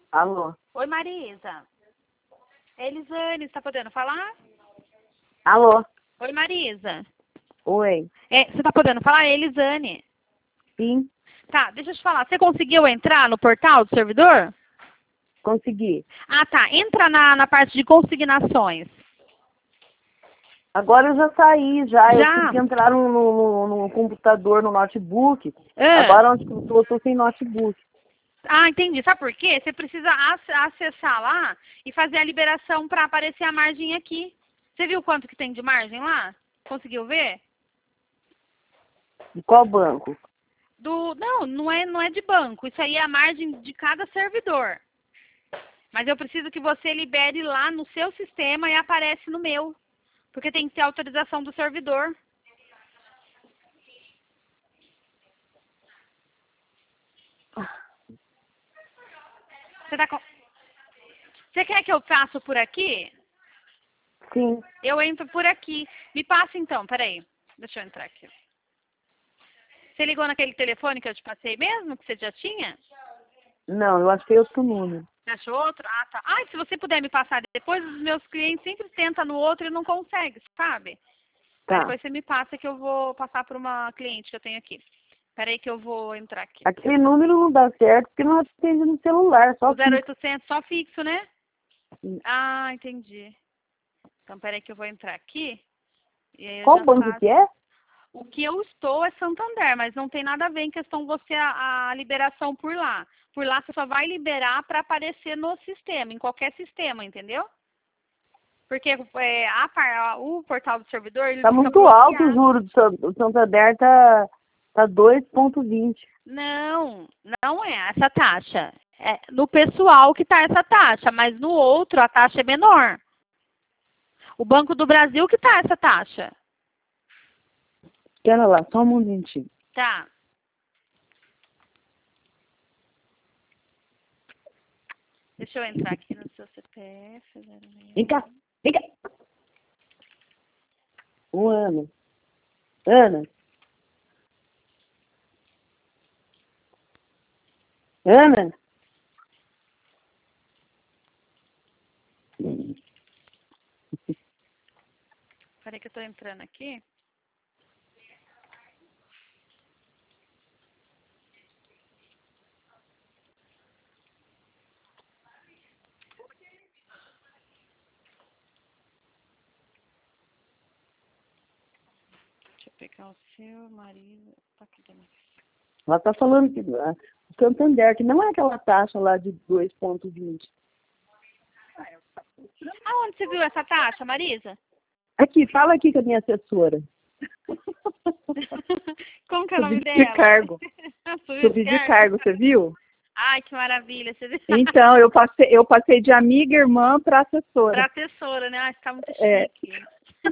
Alô? Oi, Marisa. É Elisane, você tá podendo falar? Alô? Oi, Marisa. Oi? Você tá podendo falar? É Elisane. Sim, Tá, deixa eu te falar. Você conseguiu entrar no portal do servidor? consegui. Ah, tá. Entra na parte de consignações. Agora eu já saí, já. Eu tive Já? que entrar no computador, no notebook. Ah, Agora onde que eu tô sem notebook. entendi. Sabe por quê? Você precisa acessar lá e fazer a liberação para aparecer a margem aqui. Você viu quanto que tem de margem lá? Conseguiu ver? De qual banco? Não é de banco. Isso aí é a margem de cada servidor. Mas eu preciso que você libere lá no seu sistema e aparece no meu. Porque tem que ter autorização do servidor. Você quer que eu faça por aqui? Sim. Eu entro por aqui. Me passa então, peraí. Deixa eu entrar aqui. Você ligou naquele telefone que eu te passei mesmo, que você já tinha? Não, eu achei outro número. Você achou outro? Ah, tá. Ai, se você puder me passar depois, os meus clientes sempre tentam no outro e não conseguem, sabe? Aí Tá. depois você me passa que eu vou passar para uma cliente que eu tenho aqui. Peraí que eu vou entrar aqui. Aquele número não dá certo porque não atende no celular, só O 0800 só fixo, né? fixo. Ah, entendi. Então peraí que eu vou entrar aqui. E aí eu Qual já banco faço. que é? O que eu estou é Santander, mas não tem nada a ver em questão você a liberação por lá. Por lá você só vai liberar para aparecer no sistema, em qualquer sistema, entendeu? Porque o portal do servidor ele Tá fica muito alto o bloqueado. juro do Santander, tá 2,20. Não, não é essa taxa. É no pessoal que está essa taxa, mas no outro a taxa é menor. O Banco do Brasil que está essa taxa. Espera lá, só um momentinho. Tá. Deixa eu entrar aqui no seu CPF. Vem cá, vem cá. Ana. Ana. Ana. Peraí que eu tô entrando aqui. Deixa eu pegar o seu, Marisa. Tá aqui também. Ela tá falando que o Santander, que não é aquela taxa lá de 2,20. Aonde você viu essa taxa, Marisa? Aqui, fala aqui com a minha assessora. Como que é o nome Subi de dela? cargo. Subi de cargo, você viu? Ai, que maravilha. Você viu? Então, eu passei de amiga, irmã para assessora. Pra assessora, né? Ai, tá muito É. chique.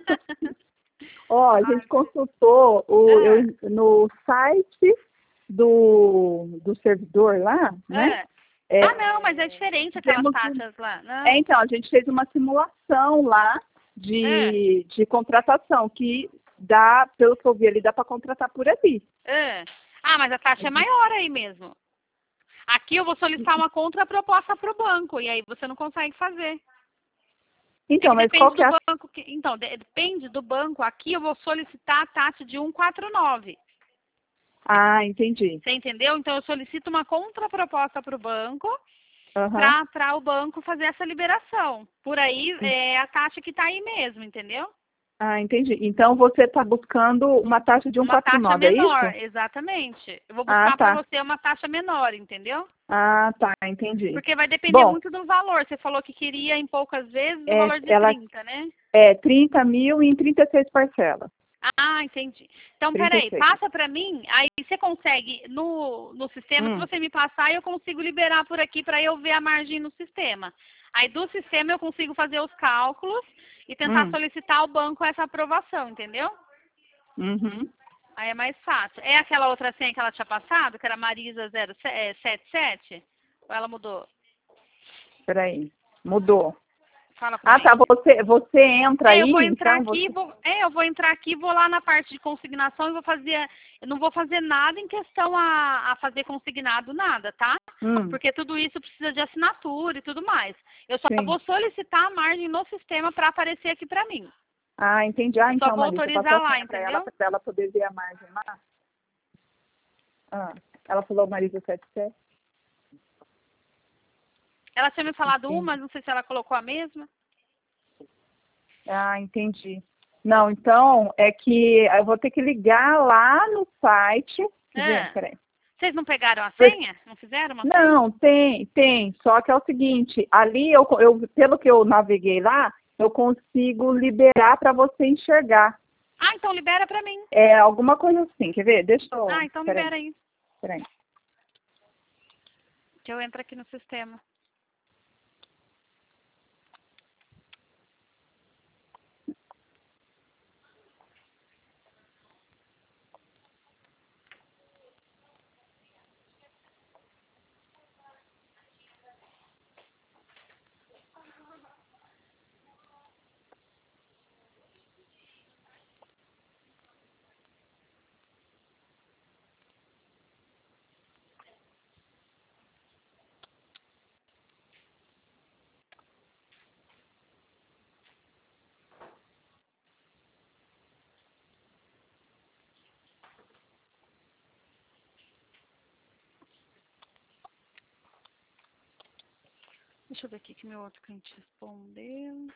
Ó, a gente consultou no site do servidor lá, né? Não, mas é diferente aquelas taxas lá. Não. Então, a gente fez uma simulação lá de contratação, que dá, pelo que eu vi ali, dá para contratar por ali. Mas a taxa é maior aí mesmo. Aqui eu vou solicitar uma contraproposta para o banco e aí você não consegue fazer. Então, mas qual que é a... banco. Então, depende do banco. Aqui eu vou solicitar a taxa de 149. Ah, entendi. Você entendeu? Então eu solicito uma contraproposta para o banco Uhum. para o banco fazer essa liberação. Por aí é a taxa que está aí mesmo, entendeu? Ah, entendi. Então você está buscando uma taxa de Uma taxa 149, é menor, isso? exatamente. Eu vou Ah, buscar para tá. você uma taxa menor, entendeu? Ah, tá, entendi. Porque vai depender Bom, muito do valor. Você falou que queria em poucas vezes o valor de ela 30, né? é 30 mil em 36 parcelas. Ah, entendi. Então, peraí, 36. passa para mim, aí você consegue no sistema, se você me passar, eu consigo liberar por aqui para eu ver a margem no sistema. Aí do sistema eu consigo fazer os cálculos e tentar solicitar ao banco essa aprovação, entendeu? Uhum. Aí é mais fácil. É aquela outra senha que ela tinha passado, que era Marisa 077? Ou ela mudou? Peraí. Mudou. Fala pra Ah, mim. tá. Você entra aí, Eu vou entrar então aqui, eu vou entrar aqui, vou lá na parte de consignação e vou fazer, eu não vou fazer nada em questão a fazer consignado, nada, tá? Porque tudo isso precisa de assinatura e tudo mais. Eu só sim. vou solicitar a margem no sistema para aparecer aqui para mim. Ah, entendi. Ah, Eu só então, vou Marisa, autorizar passou a lá, senha entendeu? pra ela poder ver a margem lá. Ah, ela falou Marisa 77? Ela tinha me falado Entendi. uma, não sei se ela colocou a mesma. Ah, entendi. Não, então, é que eu vou ter que ligar lá no site. Peraí. Vocês não pegaram a senha? Não fizeram uma senha? Não, tem. Só que é o seguinte, ali, pelo que eu naveguei lá, eu consigo liberar para você enxergar. Ah, então libera pra mim. É alguma coisa assim, quer ver? Deixa eu... Ah, então libera aí. Peraí. Que eu entro aqui no sistema. Deixa eu ver aqui que meu outro cliente respondeu.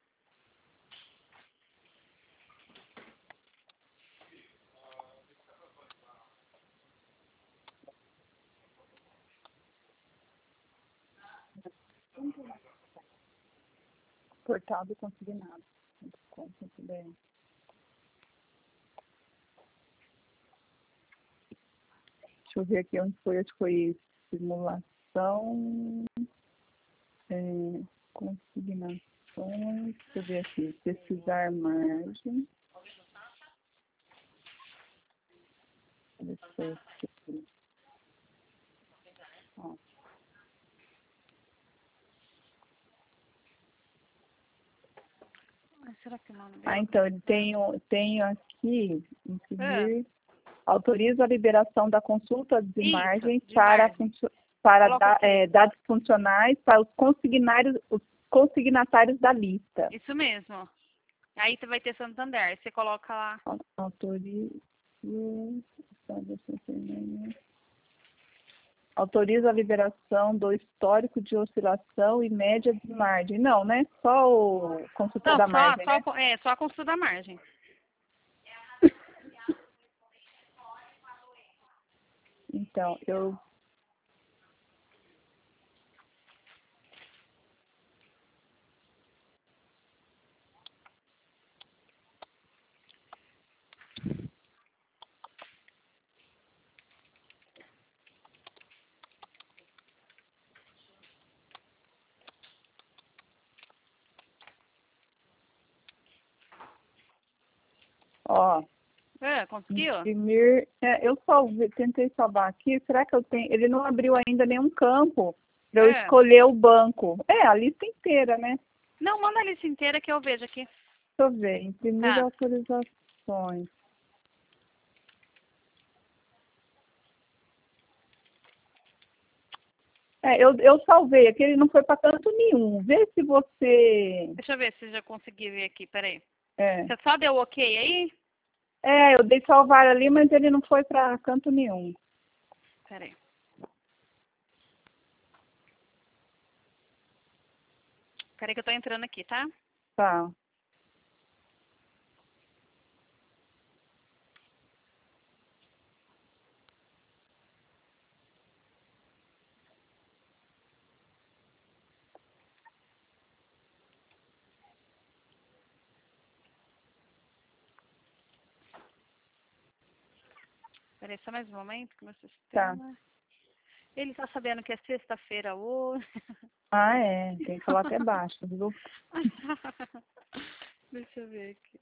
Portal do consignado. .com.br. Deixa eu ver aqui onde foi. Acho que foi simulação, consignações. Deixa eu ver aqui. Pesquisar margem. Deixa eu ver aqui. Ó. Ai, será que não deu? Ah, então, ele tenho aqui, autoriza a liberação da consulta de margem para dados funcionais para os consignatários da lista. Isso mesmo. Aí você vai ter Santander. Aí você coloca lá. Autoriza a liberação do histórico de oscilação e média de margem. Não, né? Só o consultor da margem, né? Só a consulta da margem. Então, eu... Ó, conseguiu? imprimir... eu tentei salvar aqui. Será que eu tenho... Ele não abriu ainda nenhum campo para eu escolher o banco. A lista inteira, né? Não, manda a lista inteira que eu vejo aqui. Deixa eu ver. Imprimir autorizações. Eu salvei aqui, ele não foi para canto nenhum. Vê se você... Deixa eu ver se já consegui ver aqui, peraí. É. Você só deu ok aí? Eu dei salvar ali, mas ele não foi para canto nenhum. Peraí. Peraí que eu tô entrando aqui, tá? Tá. Peraí, só mais um momento que meu sistema... Tá. Ele tá sabendo que é sexta-feira hoje. Ah, tem que falar até baixo, viu? Deixa eu ver aqui.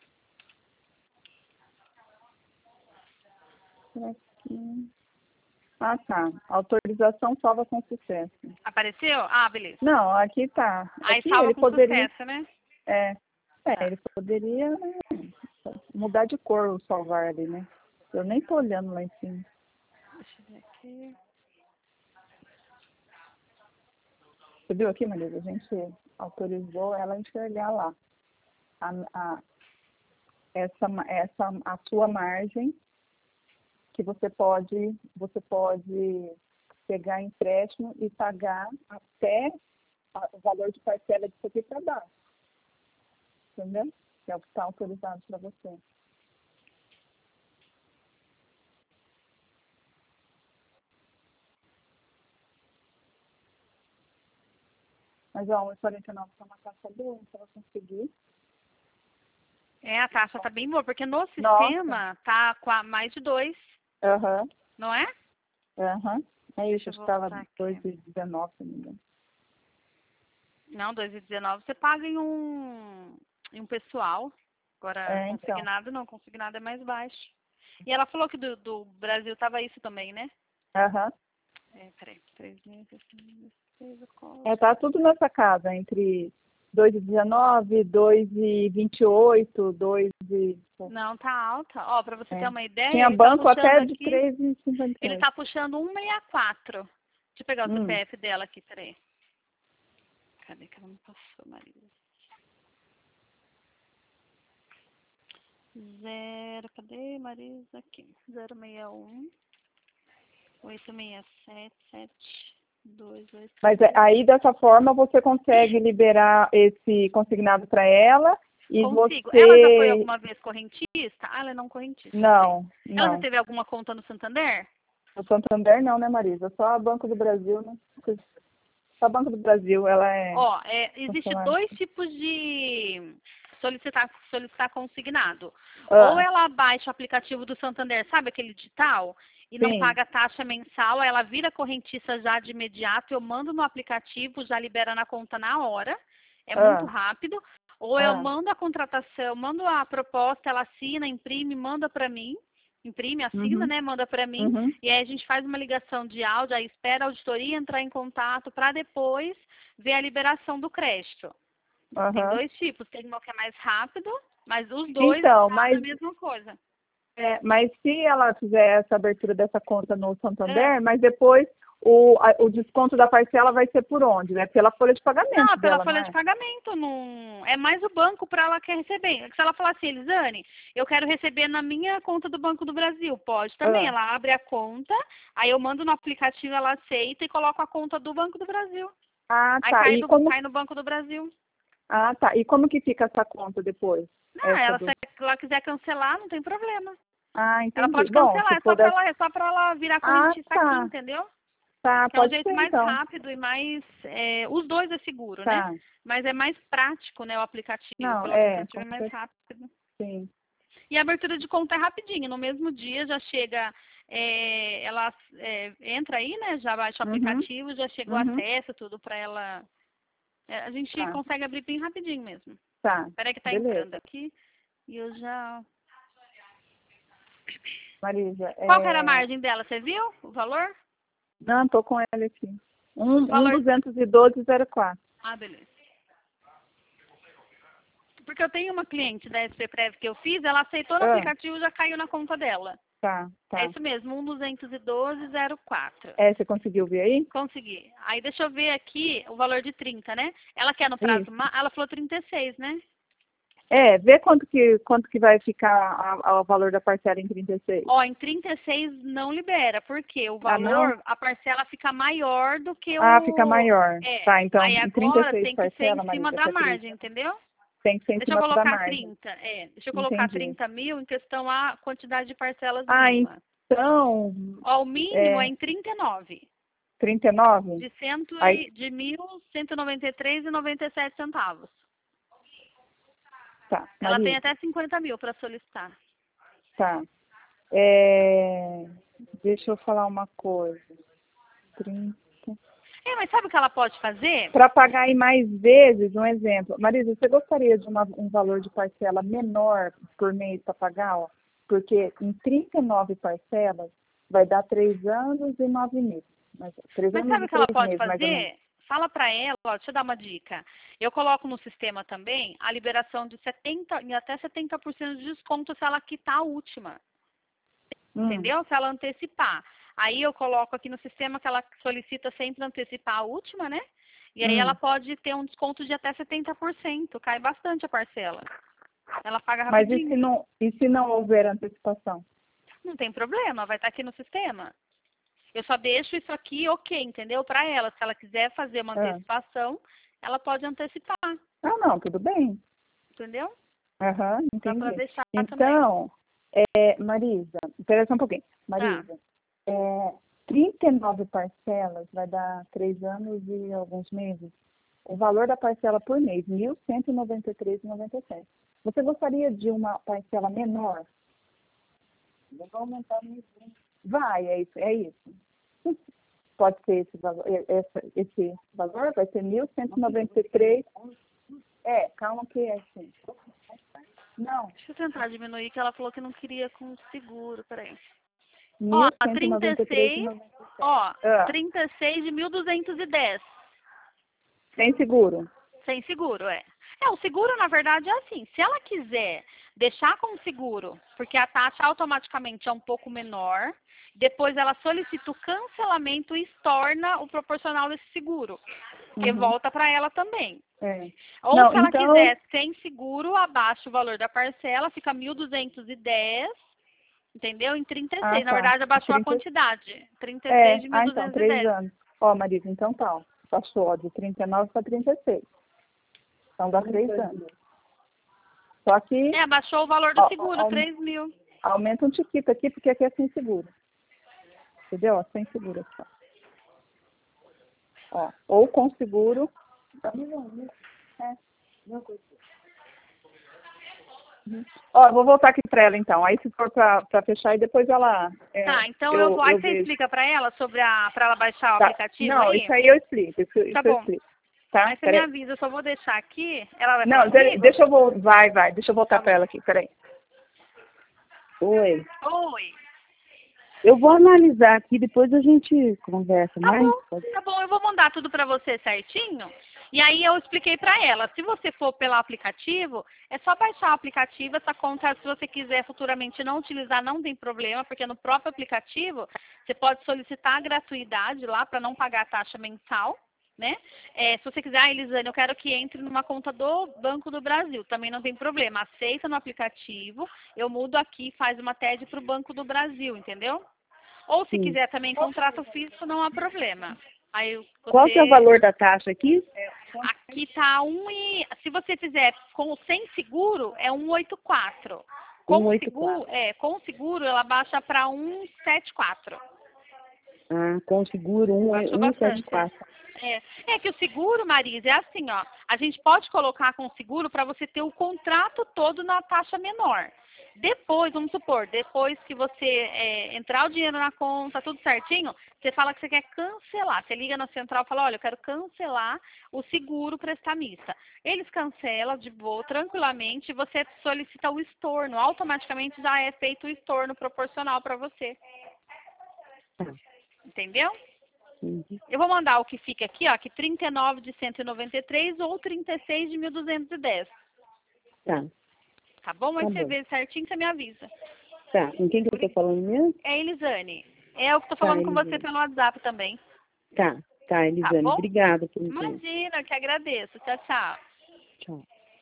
Aqui. Ah, tá. Autorização salva com sucesso. Apareceu? Ah, beleza. Não, aqui tá. Aí Aqui salva ele com poderia. sucesso, né? É, Tá. ele poderia, né, mudar de cor o salvar ali, né? Eu nem tô olhando lá em cima. Deixa eu ver aqui. Você viu aqui, Maria? A gente autorizou ela a enxergar lá. A, a sua margem que você pode pegar empréstimo e pagar até o valor de parcela disso aqui para baixo. Entendeu? Que é o que está autorizado para você. Mas, ó, 1,49 é uma taxa boa, se ela conseguir. A taxa tá bem boa, porque no Nossa. sistema tá com mais de 2, Aham, não é? aham. É isso, Deixa eu acho que estava voltar aqui. 2,19, se não me engano. Não, 2,19 você paga em um pessoal. Agora, Então. consignado não, consignado é mais baixo. E ela falou que do Brasil tava isso também, né? Aham. Peraí, 3.000, Tá tudo nessa casa, entre 2,19, 2,28, 2 e... Não, tá alta. Ó, pra você ter uma ideia, Tinha ele tá banco puxando até de aqui, 3,58. ele tá puxando 1,64. Deixa eu pegar o CPF dela aqui, peraí. Cadê que ela me passou, Marisa? Cadê, Marisa? Aqui. 061 867 283. Mas aí, dessa forma, você consegue liberar esse consignado para ela e Consigo. você... Ela já foi alguma vez correntista? Ah, ela é não correntista. Não, Ela já não. teve alguma conta no Santander? O Santander não, né, Marisa? Só a Banco do Brasil, né? Só a Banco do Brasil, ela é... Ó, existe funcionária. 2 tipos de solicitar consignado. Ah, Ou ela baixa o aplicativo do Santander, sabe aquele digital? E não sim. paga taxa mensal, ela vira correntista já de imediato, eu mando no aplicativo, já libera na conta na hora. É muito rápido. Ou eu mando a contratação, mando a proposta, ela assina, imprime, manda para mim. Imprime, assina, né? Manda para mim. E aí a gente faz uma ligação de áudio, aí espera a auditoria entrar em contato para depois ver a liberação do crédito. Tem 2 tipos. Tem uma que é mais rápido, mas os dois Então, fazem a mesma coisa. mas se ela fizer essa abertura dessa conta no Santander, mas depois o desconto da parcela vai ser por onde? Né? Pela folha de pagamento Não, pela dela, folha não de é? pagamento. Não... É mais o banco para ela quer receber. Se ela falar assim, Elisane, eu quero receber na minha conta do Banco do Brasil, pode também. Ela abre a conta, aí eu mando no aplicativo, ela aceita e coloco a conta do Banco do Brasil. Ah, Aí tá. cai no Banco do Brasil. Ah, tá. E como que fica essa conta depois? Não, se ela quiser cancelar, não tem problema. Ah, Ela entendi. pode Bom, cancelar, se for dessa... é só pra ela virar correntista aqui, entendeu? Tá, Que é um pode jeito ser mais então. rápido e mais. Os dois é seguro, né? Tá. Mas é mais prático, né, o aplicativo. Não, Pelo aplicativo é mais rápido. Sim. E a abertura de conta é rapidinho. No mesmo dia já chega. Ela entra aí, né? Já baixa o aplicativo, já chegou o acesso, tudo pra ela. A gente consegue abrir bem rapidinho mesmo. Tá. Peraí que tá entrando aqui. E eu já. Marisa, Qual que era a margem dela? Você viu o valor? Não, tô com ela aqui. Valor... 212,04. Ah, beleza. Porque eu tenho uma cliente da SP Prev que eu fiz, ela aceitou no aplicativo e já caiu na conta dela. Tá. É isso mesmo, 1.212,04. Você conseguiu ver aí? Consegui. Aí deixa eu ver aqui o valor de 30, né? Ela quer no prazo, ela falou 36, né? Vê quanto que vai ficar o valor da parcela em 36. Ó, em 36 não libera, porque o valor, a parcela fica maior do que o... fica maior. Tá, então aí em agora 36 tem que ser em cima da Marisa, margem, entendeu? Tem que ser em Deixa eu cima da colocar margem. 30, deixa eu colocar 30 mil em questão à quantidade de parcelas mínima. Então... Ó, o mínimo é em 39. 39? De 1.193,97 centavos. Tá, ela Marisa. tem até 50 mil para solicitar. Tá. Deixa eu falar uma coisa. 30... mas sabe o que ela pode fazer? Para pagar em mais vezes, um exemplo. Marisa, você gostaria de um valor de parcela menor por mês para pagar? Ó? Porque em 39 parcelas, vai dar 3 anos e 9 meses. Mas 3 Mas anos sabe e o que ela 3 pode meses, mais ou menos. fazer? Fala para ela, ó, deixa eu dar uma dica. Eu coloco no sistema também a liberação de 70 e até 70% de desconto se ela quitar a última. Entendeu? Se ela antecipar. Aí eu coloco aqui no sistema que ela solicita sempre antecipar a última, né? E aí ela pode ter um desconto de até 70%. Cai bastante a parcela. Ela paga Mas rapidinho. e se não houver antecipação? Não tem problema, vai estar aqui no sistema. Eu só deixo isso aqui ok, entendeu? Para ela. Se ela quiser fazer uma antecipação, ela pode antecipar. Ah, não, tudo bem. Entendeu? Aham, Dá para entendi. deixar também. Então, Marisa, espera só um pouquinho. Marisa, 39 parcelas vai dar 3 anos e alguns meses. O valor da parcela por mês, R$ 1.193,97. Você gostaria de uma parcela menor? Eu vou aumentar o Vai, é isso. Pode ser esse valor, esse valor vai ser 1.193. Calma que é assim. Não. Deixa eu tentar diminuir, que ela falou que não queria com seguro. Peraí. Ó, 1.193,97. 36 de 1.210. Sem seguro? Sem seguro, é. O seguro, na verdade, é assim. Se ela quiser deixar com seguro, porque a taxa automaticamente é um pouco menor, depois ela solicita o cancelamento e estorna o proporcional desse seguro, que volta para ela também. Ou Não, se ela então... quiser sem seguro, abaixa o valor da parcela, fica 1.210, entendeu? Em 36. Na verdade, abaixou a quantidade. 36 de 1.210. Então, 3 anos. Ó, Marisa, então tá. Passou de 39 para 36. Então dá 3 anos. Só que... abaixou o valor do seguro, 3 mil. Aumenta um tiquito aqui, porque aqui é sem seguro. Entendeu? Ó, sem seguro. Ó, ou com seguro... Ó, eu vou voltar aqui para ela então. Aí se for para fechar e depois ela... então eu vou. Aí você explica para ela sobre para ela baixar o aplicativo. Não, aí? isso aí eu explico. Isso tá eu bom. explico. Tá? Aí você me avisa, eu só vou deixar aqui. Ela vai Não, deixa eu voltar. Vai. Deixa eu voltar para ela aqui, peraí. Oi. Oi. Eu vou analisar aqui, depois a gente conversa mais. Tá bom, eu vou mandar tudo para você certinho. E aí eu expliquei para ela, se você for pelo aplicativo, é só baixar o aplicativo, essa conta, se você quiser futuramente não utilizar, não tem problema, porque no próprio aplicativo você pode solicitar a gratuidade lá para não pagar a taxa mensal, né? Se você quiser, Elisane, eu quero que entre numa conta do Banco do Brasil, também não tem problema, aceita no aplicativo, eu mudo aqui, faz uma TED para o Banco do Brasil, entendeu? Ou se quiser também contrato físico, não há problema. Aí Qual que é o valor da taxa aqui? Aqui tá se você fizer sem seguro, é 184. Com seguro, com seguro ela baixa para 174. Com seguro 174. É que o seguro, Marisa, é assim, ó. A gente pode colocar com seguro para você ter o contrato todo na taxa menor. Depois, vamos supor, depois que você entrar o dinheiro na conta, tudo certinho, você fala que você quer cancelar. Você liga na central e fala, olha, eu quero cancelar o seguro prestamista. Eles cancelam de boa, tranquilamente, e você solicita o estorno. Automaticamente já é feito o estorno proporcional para você. Entendeu? Eu vou mandar o que fica aqui, ó, que 39 de 193 ou 36 de 1.210. Tá bom? Aí você vê certinho, você me avisa. Tá, com quem que eu tô falando mesmo? É Elisane. É eu que tô falando com você pelo WhatsApp também. Tá, Elisane. Tá bom? Obrigada por me Imagina, que agradeço. Tchau, tchau. Tchau.